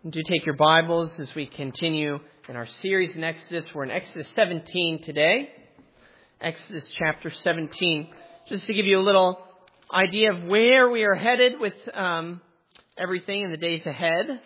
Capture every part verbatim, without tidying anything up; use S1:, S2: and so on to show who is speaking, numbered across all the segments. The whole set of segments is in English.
S1: Do take your Bibles as we continue in our series in Exodus. We're in Exodus seventeen today. Exodus chapter seventeen. Just to give you a little idea of where we are headed with um, everything in the days ahead.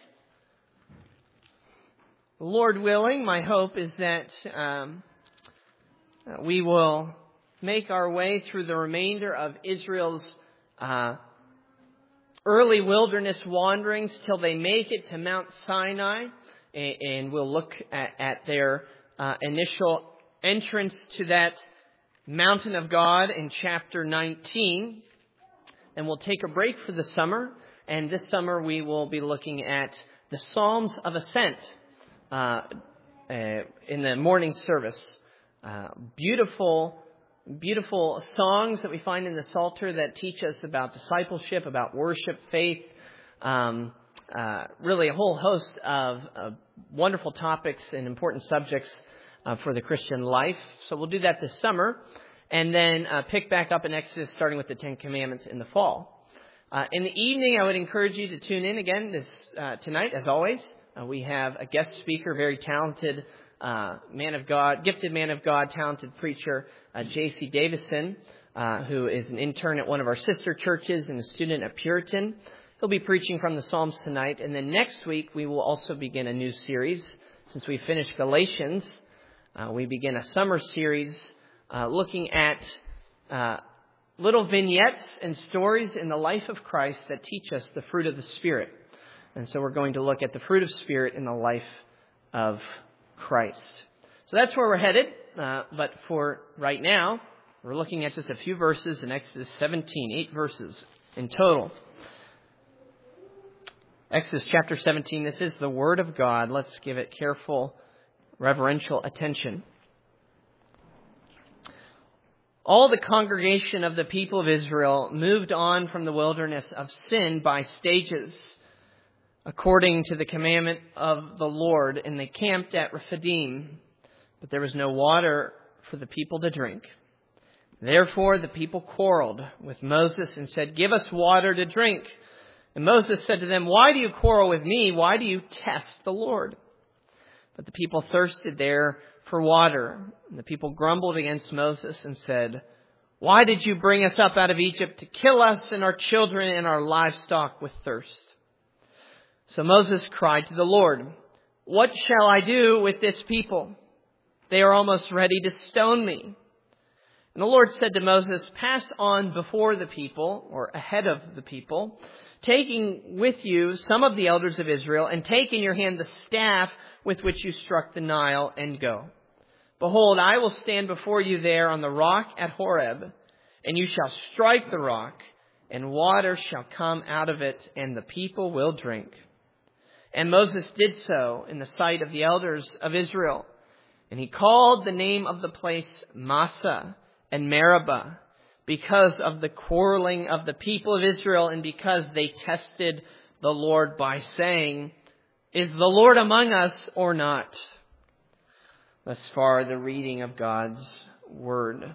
S1: Lord willing, my hope is that um, we will make our way through the remainder of Israel's uh early wilderness wanderings till they make it to Mount Sinai, and we'll look at, at their uh, initial entrance to that mountain of God in chapter nineteen. And we'll take a break for the summer, and this summer we will be looking at the Psalms of Ascent uh, uh, in the morning service. Uh, beautiful Beautiful songs that we find in the Psalter that teach us about discipleship, about worship, faith, um, uh, really a whole host of, of wonderful topics and important subjects uh, for the Christian life. So we'll do that this summer, and then uh, pick back up in Exodus, starting with the Ten Commandments in the fall. Uh, in the evening, I would encourage you to tune in again this uh, tonight, as always. Uh, we have a guest speaker, very talented uh, man of God, gifted man of God, talented preacher, Uh, J C Davison, uh, who is an intern at one of our sister churches and a student at Puritan. He'll be preaching from the Psalms tonight. And then next week, we will also begin a new series. Since we finished Galatians, uh, we begin a summer series uh, looking at uh, little vignettes and stories in the life of Christ that teach us the fruit of the Spirit. And so we're going to look at the fruit of Spirit in the life of Christ. So that's where we're headed. Uh, but for right now, we're looking at just a few verses in Exodus seventeen, eight verses in total. Exodus chapter seventeen, this is the Word of God. Let's give it careful, reverential attention. All the congregation of the people of Israel moved on from the wilderness of sin by stages, according to the commandment of the Lord, and they camped at Rephidim. But there was no water for the people to drink. Therefore the people quarreled with Moses and said, "Give us water to drink." And Moses said to them, "Why do you quarrel with me? Why do you test the Lord?" But the people thirsted there for water. And the people grumbled against Moses and said, "Why did you bring us up out of Egypt to kill us and our children and our livestock with thirst?" So Moses cried to the Lord, "What shall I do with this people? They are almost ready to stone me." And the Lord said to Moses, "Pass on before the people," or ahead of the people, "taking with you some of the elders of Israel, and take in your hand the staff with which you struck the Nile, and go. Behold, I will stand before you there on the rock at Horeb, and you shall strike the rock, and water shall come out of it, and the people will drink." And Moses did so in the sight of the elders of Israel. And he called the name of the place Massah and Meribah, because of the quarreling of the people of Israel, and because they tested the Lord by saying, "Is the Lord among us or not?" Thus far, the reading of God's Word.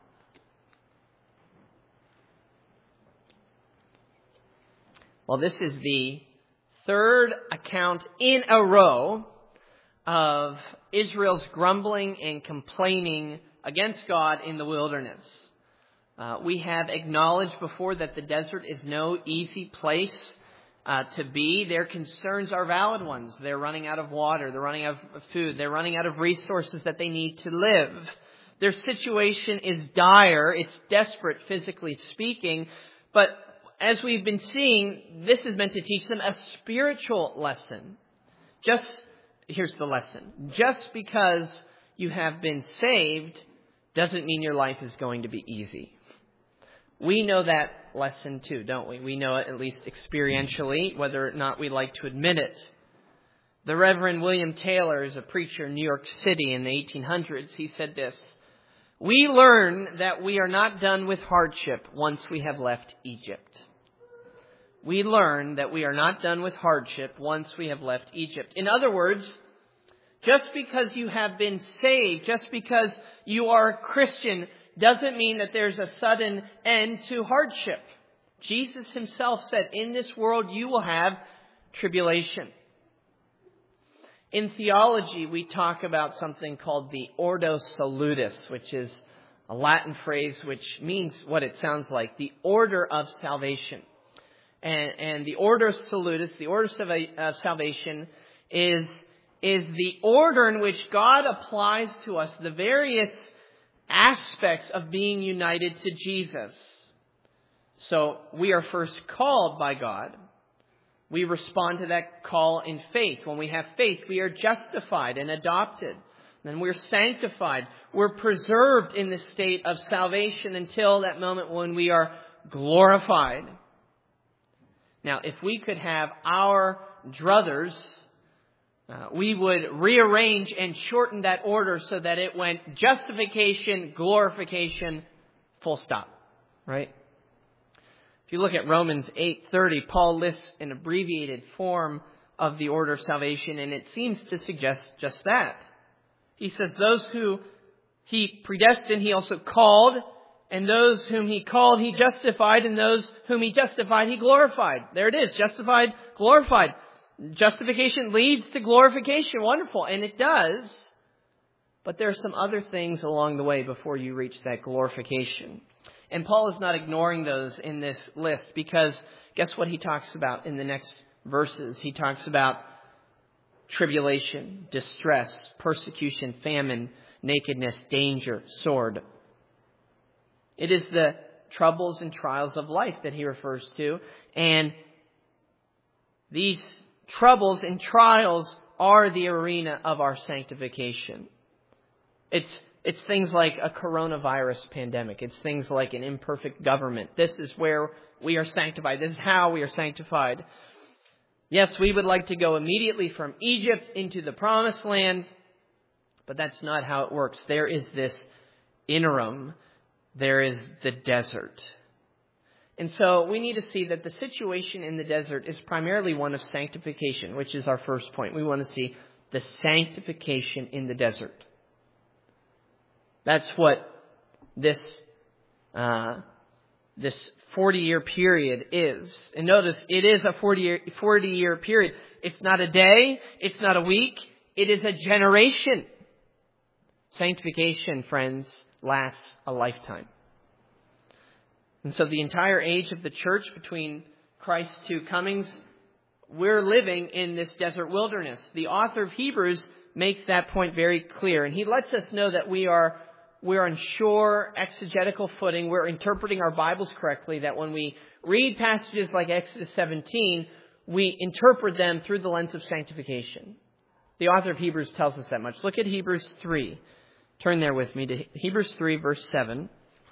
S1: Well, this is the third account in a row of Israel's grumbling and complaining against God in the wilderness. Uh, we have acknowledged before that the desert is no easy place uh, to be. Their concerns are valid ones. They're running out of water. They're running out of food. They're running out of resources that they need to live. Their situation is dire. It's desperate, physically speaking. But as we've been seeing, this is meant to teach them a spiritual lesson. Just Here's the lesson. Just because you have been saved doesn't mean your life is going to be easy. We know that lesson too, don't we? We know it at least experientially, whether or not we like to admit it. The Reverend William Taylor is a preacher in New York City in the eighteen hundreds. He said this: "We learn that we are not done with hardship once we have left Egypt." We learn that we are not done with hardship once we have left Egypt. In other words, just because you have been saved, just because you are a Christian, doesn't mean that there's a sudden end to hardship. Jesus himself said, "In this world you will have tribulation." In theology, we talk about something called the Ordo Salutis, which is a Latin phrase which means what it sounds like, the order of salvation. And, and the Ordo Salutis, the order of salvation, is, is the order in which God applies to us the various aspects of being united to Jesus. So we are first called by God. We respond to that call in faith. When we have faith, we are justified and adopted. Then we're sanctified. We're preserved in the state of salvation until that moment when we are glorified. Now, if we could have our druthers, uh, we would rearrange and shorten that order so that it went justification, glorification, full stop. Right? If you look at Romans eight thirty, Paul lists an abbreviated form of the order of salvation, and it seems to suggest just that. He says, those who he predestined, he also called, and those whom he called, he justified, and those whom he justified, he glorified. There it is, justified, glorified. Justification leads to glorification. Wonderful, and it does. But there are some other things along the way before you reach that glorification. And Paul is not ignoring those in this list because guess what he talks about in the next verses? He talks about tribulation, distress, persecution, famine, nakedness, danger, sword. It is the troubles and trials of life that he refers to. And these troubles and trials are the arena of our sanctification. It's It's things like a coronavirus pandemic. It's things like an imperfect government. This is where we are sanctified. This is how we are sanctified. Yes, we would like to go immediately from Egypt into the promised land, but that's not how it works. There is this interim. There is the desert. And so we need to see that the situation in the desert is primarily one of sanctification, which is our first point. We want to see the sanctification in the desert. That's what this uh, this forty-year period is. And notice, it is a forty-year period. It's not a day. It's not a week. It is a generation. Sanctification, friends, lasts a lifetime. And so the entire age of the church between Christ's two comings, we're living in this desert wilderness. The author of Hebrews makes that point very clear. And he lets us know that we are We're on sure exegetical footing. We're interpreting our Bibles correctly. That when we read passages like Exodus seventeen, we interpret them through the lens of sanctification. The author of Hebrews tells us that much. Look at Hebrews three. Turn there with me to Hebrews three, verse seven.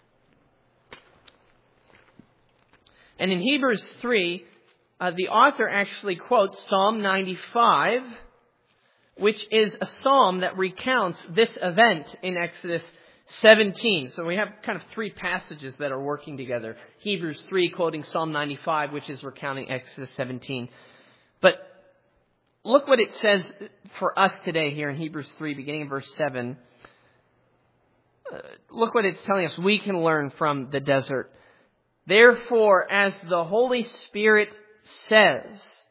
S1: And in Hebrews three, uh, the author actually quotes Psalm ninety-five, which is a psalm that recounts this event in Exodus seventeen. So we have kind of three passages that are working together. Hebrews three quoting Psalm ninety-five, which is recounting Exodus seventeen. But look what it says for us today here in Hebrews three, beginning in verse seven. Uh, look what it's telling us we can learn from the desert. Therefore, as the Holy Spirit says,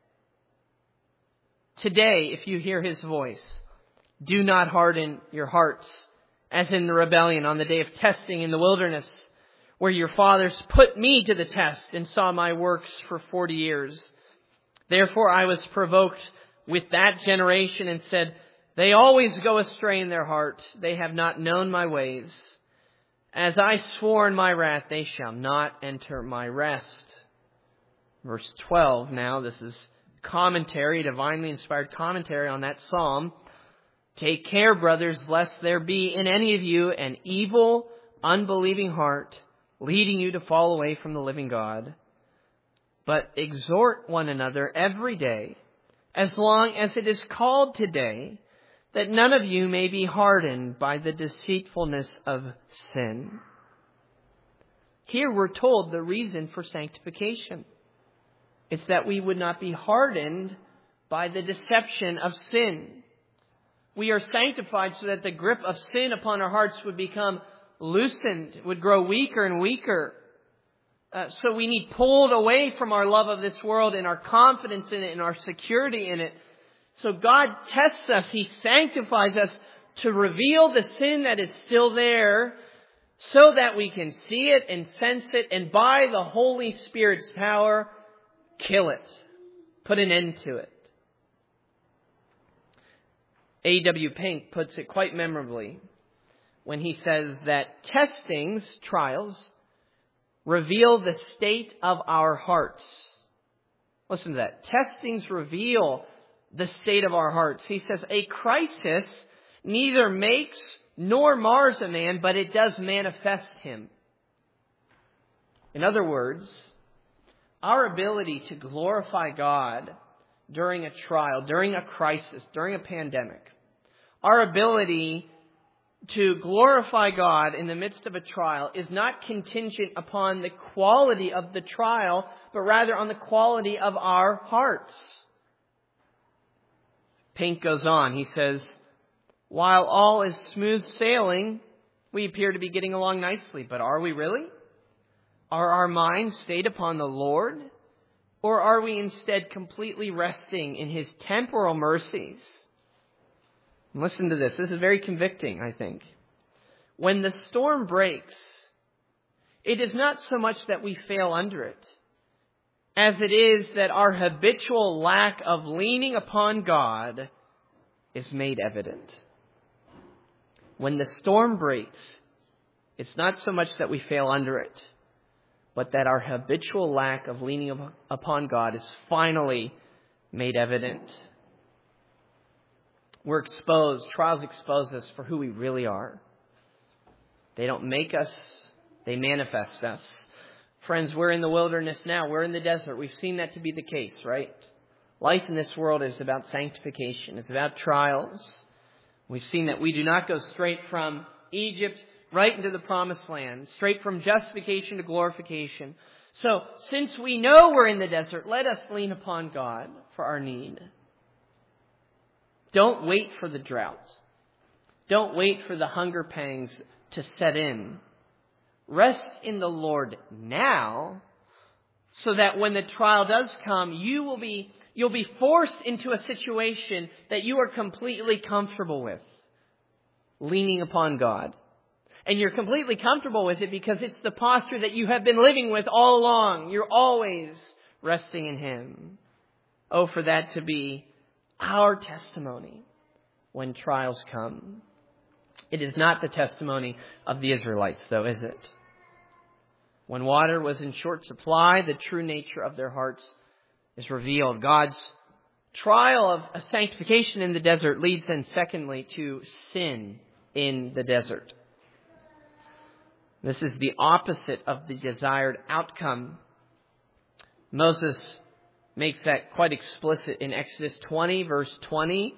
S1: today, if you hear His voice, do not harden your hearts, as in the rebellion on the day of testing in the wilderness, where your fathers put me to the test and saw my works for forty years. Therefore I was provoked with that generation and said, they always go astray in their heart. They have not known my ways. As I swore in my wrath, they shall not enter my rest. Verse twelve now, this is commentary, divinely inspired commentary on that psalm. Take care, brothers, lest there be in any of you an evil, unbelieving heart, leading you to fall away from the living God. But exhort one another every day, as long as it is called today, that none of you may be hardened by the deceitfulness of sin. Here we're told the reason for sanctification. It's that we would not be hardened by the deception of sin. We are sanctified so that the grip of sin upon our hearts would become loosened, would grow weaker and weaker. Uh, so we need pulled away from our love of this world and our confidence in it and our security in it So God tests us. He sanctifies us to reveal the sin that is still there so that we can see it and sense it and by the Holy Spirit's power, kill it. Put an end to it. A W Pink puts it quite memorably when he says that testings, trials, reveal the state of our hearts. Listen to that. Testings reveal the state of our hearts. He says, a crisis neither makes nor mars a man, but it does manifest him. In other words, our ability to glorify God during a trial, during a crisis, during a pandemic, our ability to glorify God in the midst of a trial is not contingent upon the quality of the trial, but rather on the quality of our hearts. Pink goes on. He says, while all is smooth sailing, we appear to be getting along nicely. But are we really? Are our minds stayed upon the Lord? Or are we instead completely resting in His temporal mercies? Listen to this. This is very convicting, I think. When the storm breaks, it is not so much that we fail under it, as it is that our habitual lack of leaning upon God is made evident. When the storm breaks, it's not so much that we fail under it, but that our habitual lack of leaning upon God is finally made evident. We're exposed. Trials expose us for who we really are. They don't make us. They manifest us. Friends, we're in the wilderness now. We're in the desert. We've seen that to be the case, right? Life in this world is about sanctification. It's about trials. We've seen that we do not go straight from Egypt right into the promised land, straight from justification to glorification. So, since we know we're in the desert, let us lean upon God for our need. Don't wait for the drought. Don't wait for the hunger pangs to set in. Rest in the Lord now, so that when the trial does come, you will be you'll be forced into a situation that you are completely comfortable with, leaning upon God. And you're completely comfortable with it because it's the posture that you have been living with all along. You're always resting in Him. Oh, for that to be our testimony when trials come. It is not the testimony of the Israelites, though, is it? When water was in short supply, the true nature of their hearts is revealed. God's trial of sanctification in the desert leads then, secondly, to sin in the desert. This is the opposite of the desired outcome. Moses makes that quite explicit in Exodus twenty, verse twenty.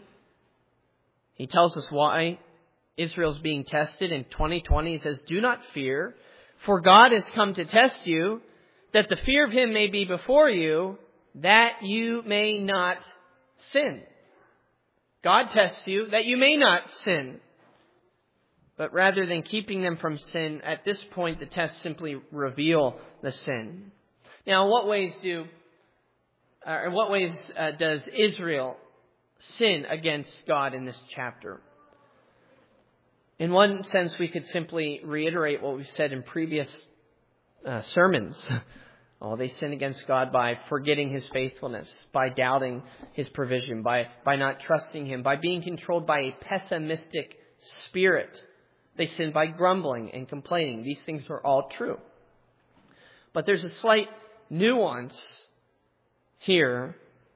S1: He tells us why Israel's being tested. In twenty twenty, he says, do not fear, for God has come to test you, that the fear of Him may be before you, that you may not sin. God tests you that you may not sin. But rather than keeping them from sin, at this point, the tests simply reveal the sin. Now, in what ways do, uh, in what ways uh, does Israel sin against God in this chapter? In one sense, we could simply reiterate what we've said in previous uh, sermons. Oh, they sin against God by forgetting His faithfulness, by doubting His provision, by, by not trusting Him, by being controlled by a pessimistic spirit. They sin by grumbling and complaining. These things are all true. But there's a slight nuance here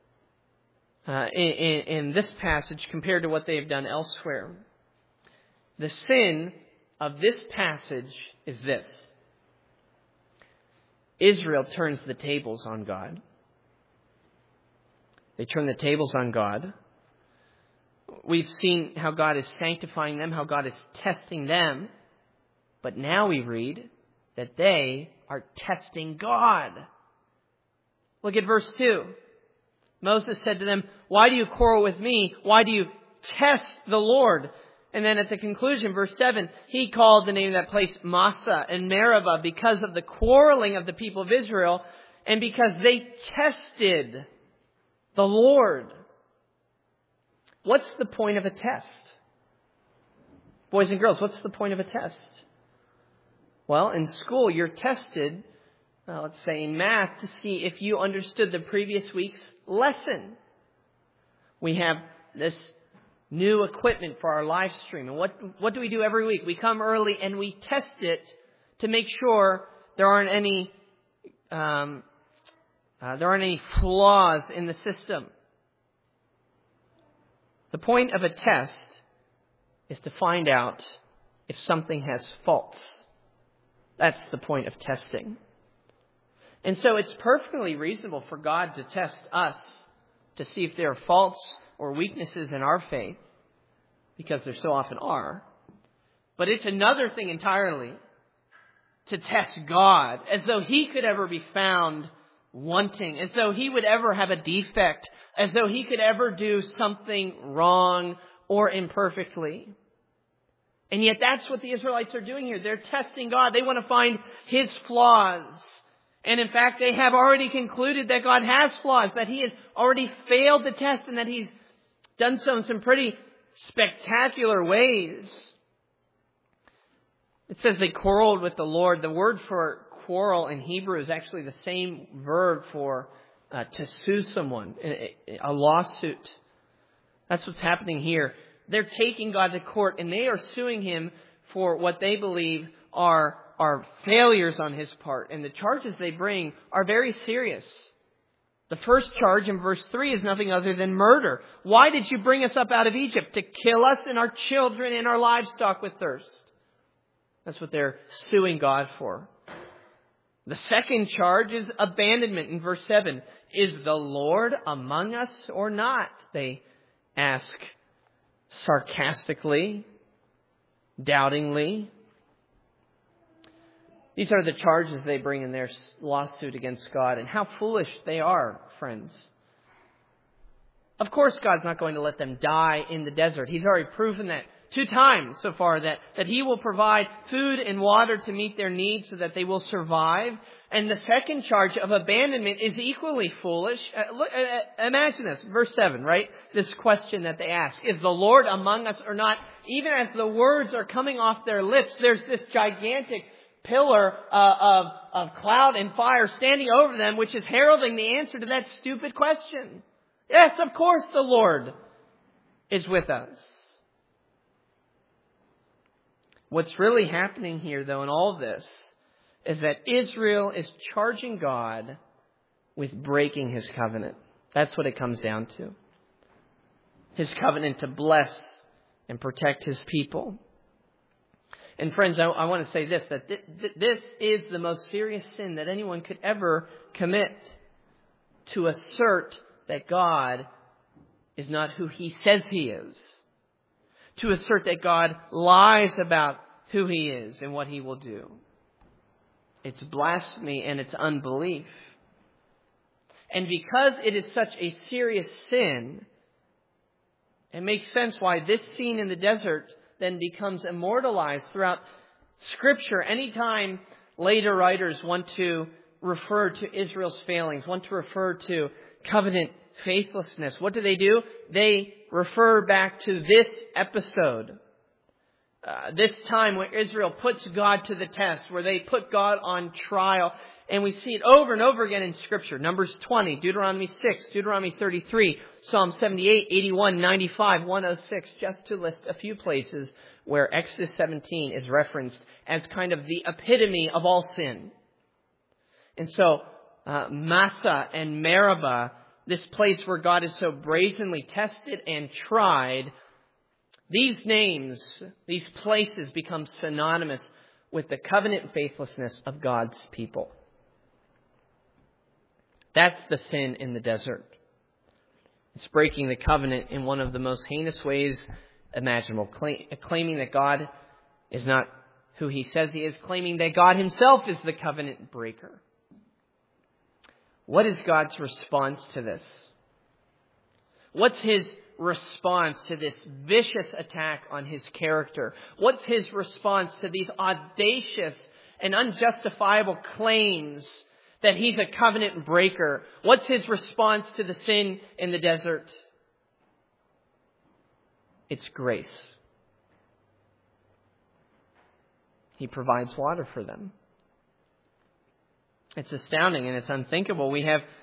S1: uh, in, in, in this passage compared to what they have done elsewhere. The sin of this passage is this. Israel turns the tables on God. They turn the tables on God. We've seen how God is sanctifying them, how God is testing them. But now we read that they are testing God. Look at verse two. Moses said to them, why do you quarrel with me? Why do you test the Lord? And then at the conclusion, verse seven, he called the name of that place Massah and Meribah because of the quarreling of the people of Israel and because they tested the Lord. What's the point of a test? Boys and girls, what's the point of a test? Well, in school, you're tested, uh, let's say in math, to see if you understood the previous week's lesson. We have this new equipment for our live stream. And what, what do we do every week? We come early and we test it to make sure there aren't any, um, uh, there aren't any flaws in the system. The point of a test is to find out if something has faults. That's the point of testing. And so it's perfectly reasonable for God to test us to see if there are faults or weaknesses in our faith, because there so often are. But it's another thing entirely to test God, as though He could ever be found wanting, as though He would ever have a defect, as though He could ever do something wrong or imperfectly. And yet that's what the Israelites are doing here. They're testing God. They want to find His flaws. And in fact, they have already concluded that God has flaws, that He has already failed the test, and that He's done so in some pretty spectacular ways. It says they quarreled with the Lord. The word for quarrel in Hebrew is actually the same verb for uh, to sue someone, a lawsuit. That's what's happening here. They're taking God to court and they are suing Him for what they believe are, are failures on His part. And the charges they bring are very serious. The first charge in verse three is nothing other than murder. Why did you bring us up out of Egypt? To kill us and our children and our livestock with thirst. That's what they're suing God for. The second charge is abandonment in verse seven. Is the Lord among us or not? They ask sarcastically, doubtingly. These are the charges they bring in their lawsuit against God. And how foolish they are, friends. Of course, God's not going to let them die in the desert. He's already proven that two times so far, that, that He will provide food and water to meet their needs so that they will survive. And the second charge of abandonment is equally foolish. Uh, look, uh, imagine this, verse seven, right? This question that they ask, is the Lord among us or not? Even as the words are coming off their lips, there's this gigantic pillar uh, of, of cloud and fire standing over them, which is heralding the answer to that stupid question. Yes, of course the Lord is with us. What's really happening here, though, in all this, is that Israel is charging God with breaking His covenant. That's what it comes down to. His covenant to bless and protect His people. And friends, I, I want to say this, that th- th- this is the most serious sin that anyone could ever commit, to assert that God is not who He says He is. To assert that God lies about who He is and what He will do. It's blasphemy and it's unbelief. And because it is such a serious sin, it makes sense why this scene in the desert then becomes immortalized throughout Scripture. Anytime later writers want to refer to Israel's failings, want to refer to covenant faithlessness, what do they do? They refer back to this episode. Uh, this time when Israel puts God to the test, where they put God on trial. And we see it over and over again in Scripture. Numbers twenty, Deuteronomy six, Deuteronomy thirty-three, Psalm seventy-eight, eighty-one, ninety-five, one oh six, just to list a few places where Exodus seventeen is referenced as kind of the epitome of all sin. And so, uh, Massah and Meribah, this place where God is so brazenly tested and tried, these names, these places become synonymous with the covenant faithlessness of God's people. That's the sin in the desert. It's breaking the covenant in one of the most heinous ways imaginable. Claiming that God is not who He says He is. Claiming that God Himself is the covenant breaker. What is God's response to this? What's His response to this vicious attack on His character? What's His response to these audacious and unjustifiable claims that He's a covenant breaker? What's His response to the sin in the desert? It's grace. He provides water for them. It's astounding and it's unthinkable. We have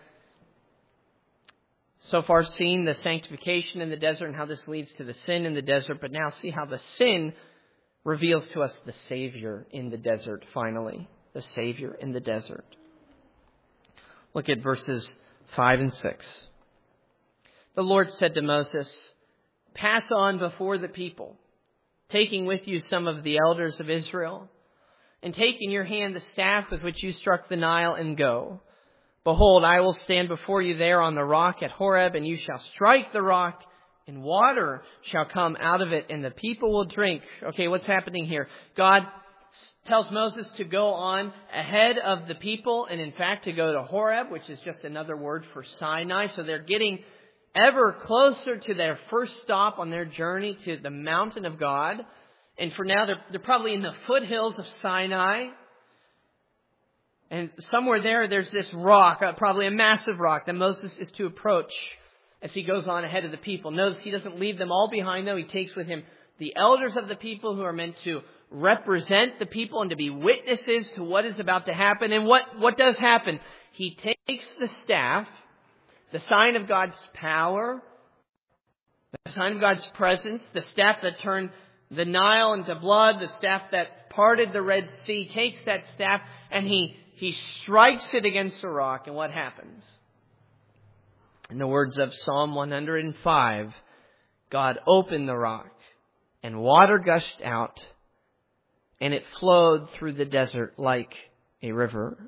S1: so far seen the sanctification in the desert and how this leads to the sin in the desert, but now see how the sin reveals to us the Savior in the desert, finally. The Savior in the desert. Look at verses five and six. The Lord said to Moses, "Pass on before the people, taking with you some of the elders of Israel, and take in your hand the staff with which you struck the Nile, and go. Behold, I will stand before you there on the rock at Horeb, and you shall strike the rock, and water shall come out of it, and the people will drink." Okay, what's happening here? God tells Moses to go on ahead of the people, and in fact to go to Horeb, which is just another word for Sinai. So they're getting ever closer to their first stop on their journey to the mountain of God. And for now, they're, they're probably in the foothills of Sinai. And somewhere there, there's this rock, uh, probably a massive rock, that Moses is to approach as he goes on ahead of the people. Notice he doesn't leave them all behind, though. He takes with him the elders of the people who are meant to represent the people and to be witnesses to what is about to happen. And what, what does happen? He takes the staff, the sign of God's power, the sign of God's presence, the staff that turned the Nile into blood, the staff that parted the Red Sea, takes that staff and he, he strikes it against the rock. And what happens? In the words of Psalm one hundred five, God opened the rock and water gushed out, and it flowed through the desert like a river.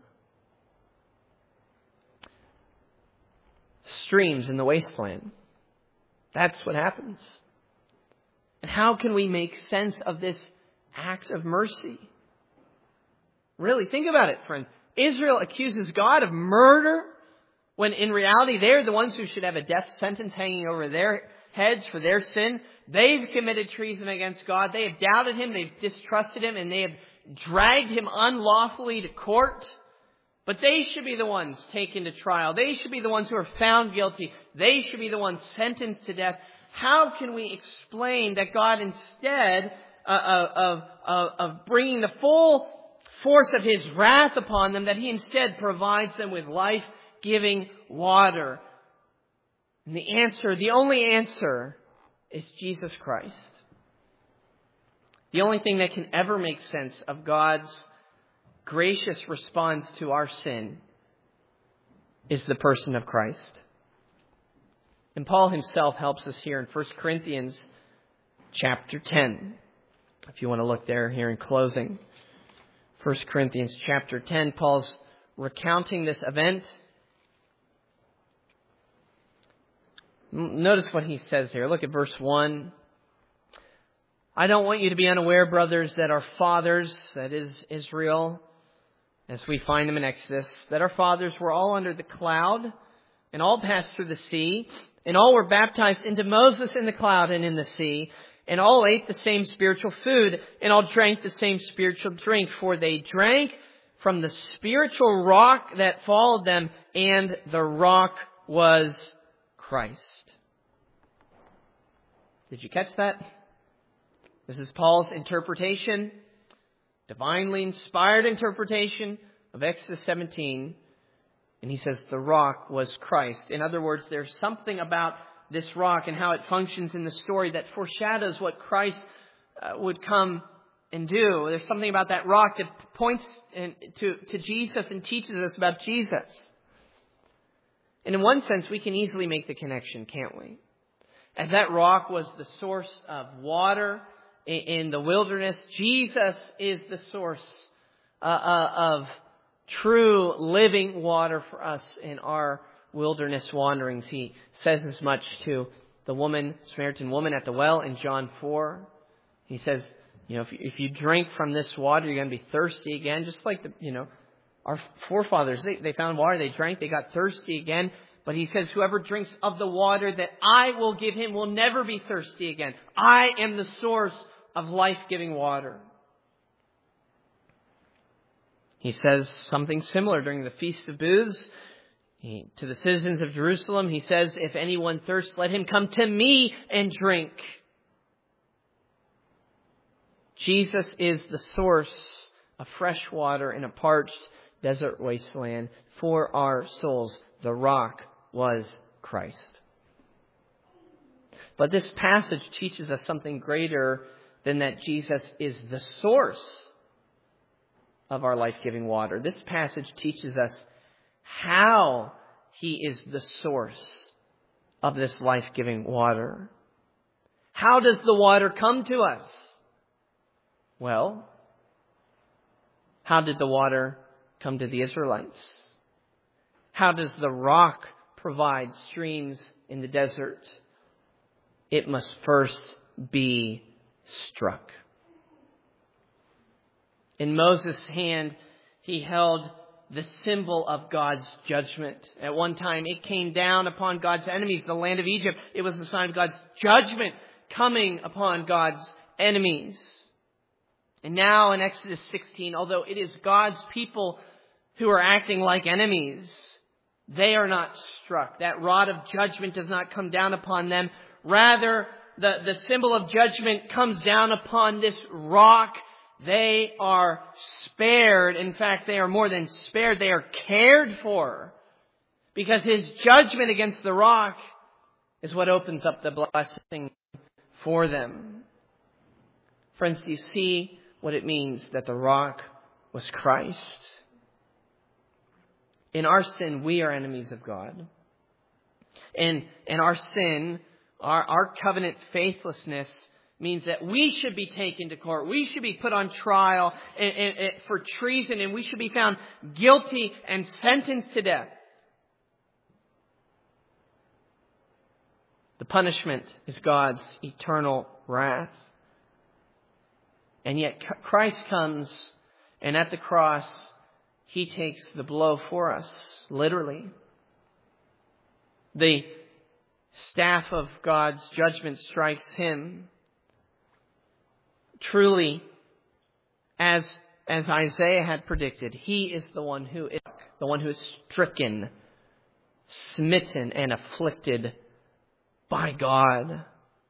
S1: Streams in the wasteland. That's what happens. And how can we make sense of this act of mercy? Really, think about it, friends. Israel accuses God of murder when in reality they're the ones who should have a death sentence hanging over their heads for their sin. They've committed treason against God. They have doubted Him. They've distrusted Him. And they have dragged Him unlawfully to court. But they should be the ones taken to trial. They should be the ones who are found guilty. They should be the ones sentenced to death. How can we explain that God, instead uh, of, of, of bringing the full force of His wrath upon them, that He instead provides them with life-giving water? And the answer, the only answer, is Jesus Christ. The only thing that can ever make sense of God's gracious response to our sin is the person of Christ. And Paul himself helps us here in First Corinthians chapter ten. If you want to look there here in closing. First Corinthians chapter ten, Paul's recounting this event. Notice what he says here. Look at verse one. "I don't want you to be unaware, brothers, that our fathers," that is Israel, as we find them in Exodus, "that our fathers were all under the cloud, and all passed through the sea, and all were baptized into Moses in the cloud and in the sea, and all ate the same spiritual food, and all drank the same spiritual drink, for they drank from the spiritual rock that followed them, and the rock was Christ." Did you catch that? This is Paul's interpretation, divinely inspired interpretation of Exodus seventeen. And he says the rock was Christ. In other words, there's something about this rock and how it functions in the story that foreshadows what Christ uh, would come and do. There's something about that rock that points in, to, to Jesus and teaches us about Jesus. And in one sense, we can easily make the connection, can't we? As that rock was the source of water in, in the wilderness, Jesus is the source uh, uh, of true living water for us in our wilderness wanderings. He says as much to the woman, Samaritan woman at the well in John four. He says, you know, if you, if you drink from this water, you're going to be thirsty again. Just like the, you know, our forefathers, they, they found water, they drank, they got thirsty again. But he says, whoever drinks of the water that I will give him will never be thirsty again. I am the source of life-giving water. He says something similar during the Feast of Booths. He, to the citizens of Jerusalem, he says, if anyone thirsts, let him come to me and drink. Jesus is the source of fresh water in a parched desert wasteland for our souls. The rock was Christ. But this passage teaches us something greater than that Jesus is the source of our life-giving water. This passage teaches us how He is the source of this life-giving water. How does the water come to us? Well, how did the water come to the Israelites? How does the rock provide streams in the desert? It must first be struck. In Moses' hand, he held the symbol of God's judgment. At one time, it came down upon God's enemies, the land of Egypt. It was a sign of God's judgment coming upon God's enemies. And now in Exodus sixteen, although it is God's people who are acting like enemies, they are not struck. That rod of judgment does not come down upon them. Rather, the, the symbol of judgment comes down upon this rock. They are spared. In fact, they are more than spared. They are cared for. Because His judgment against the rock is what opens up the blessing for them. Friends, do you see what it means that the rock was Christ? In our sin, we are enemies of God. And in our sin, our, our covenant faithlessness means that we should be taken to court. We should be put on trial and, and, and for treason, and we should be found guilty and sentenced to death. The punishment is God's eternal wrath. And yet Christ comes, and at the cross, He takes the blow for us, literally. The staff of God's judgment strikes Him. Truly, as, as Isaiah had predicted, He is the one who is the one who is stricken, smitten, and afflicted by God.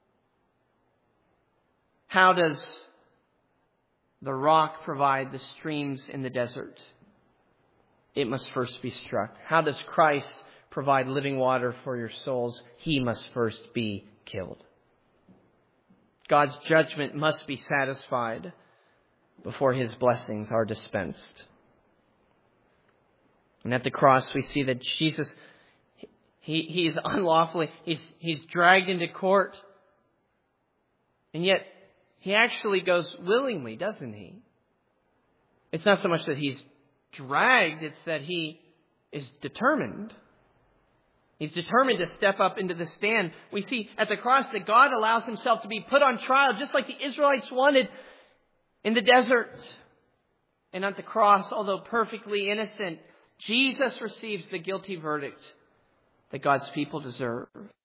S1: How does the rock provide the streams in the desert? It must first be struck. How does Christ provide living water for your souls? He must first be killed. God's judgment must be satisfied before His blessings are dispensed. And at the cross we see that Jesus, he, he is unlawfully, he's, he's dragged into court. And yet He actually goes willingly, doesn't He? It's not so much that He's dragged, it's that He is determined. He's determined to step up into the stand. We see at the cross that God allows Himself to be put on trial, just like the Israelites wanted in the desert. And at the cross, although perfectly innocent, Jesus receives the guilty verdict that God's people deserve.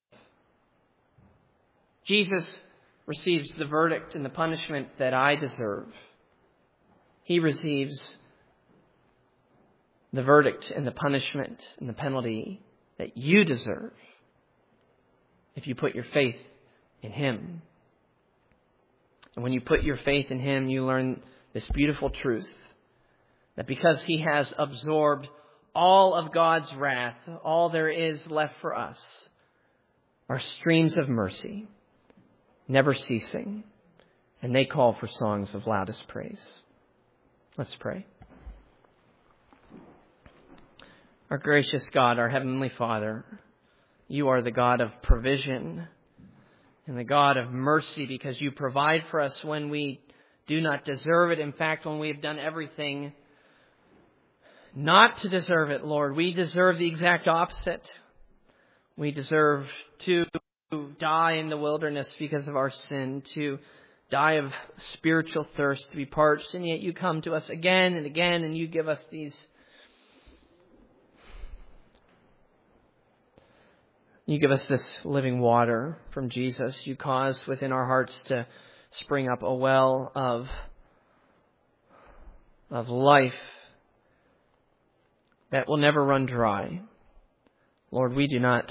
S1: Jesus receives the verdict and the punishment that I deserve. He receives the verdict and the punishment and the penalty that you deserve if you put your faith in Him. And when you put your faith in Him, you learn this beautiful truth that because He has absorbed all of God's wrath, all there is left for us are streams of mercy, never ceasing, and they call for songs of loudest praise. Let's pray. Our gracious God, our Heavenly Father, You are the God of provision and the God of mercy because You provide for us when we do not deserve it. In fact, when we have done everything not to deserve it, Lord, we deserve the exact opposite. We deserve to die in the wilderness because of our sin, to die of spiritual thirst, to be parched, and yet You come to us again and again and You give us these You give us this living water from Jesus. You cause within our hearts to spring up a well of, of life that will never run dry. Lord, we do not,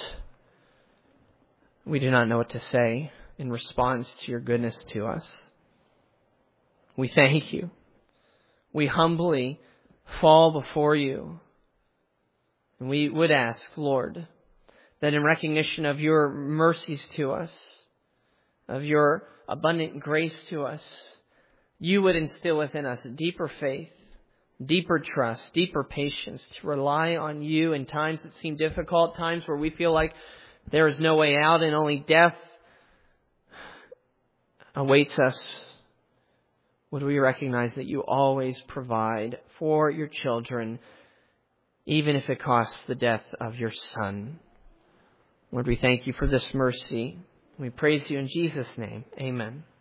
S1: we do not know what to say in response to Your goodness to us. We thank you. We humbly fall before you. And we would ask, Lord, that in recognition of your mercies to us, of your abundant grace to us, you would instill within us deeper faith, deeper trust, deeper patience, to rely on you in times that seem difficult, times where we feel like there is no way out and only death awaits us. Would we recognize that you always provide for your children, even if it costs the death of your Son? Lord, we thank you for this mercy. We praise you in Jesus' name. Amen.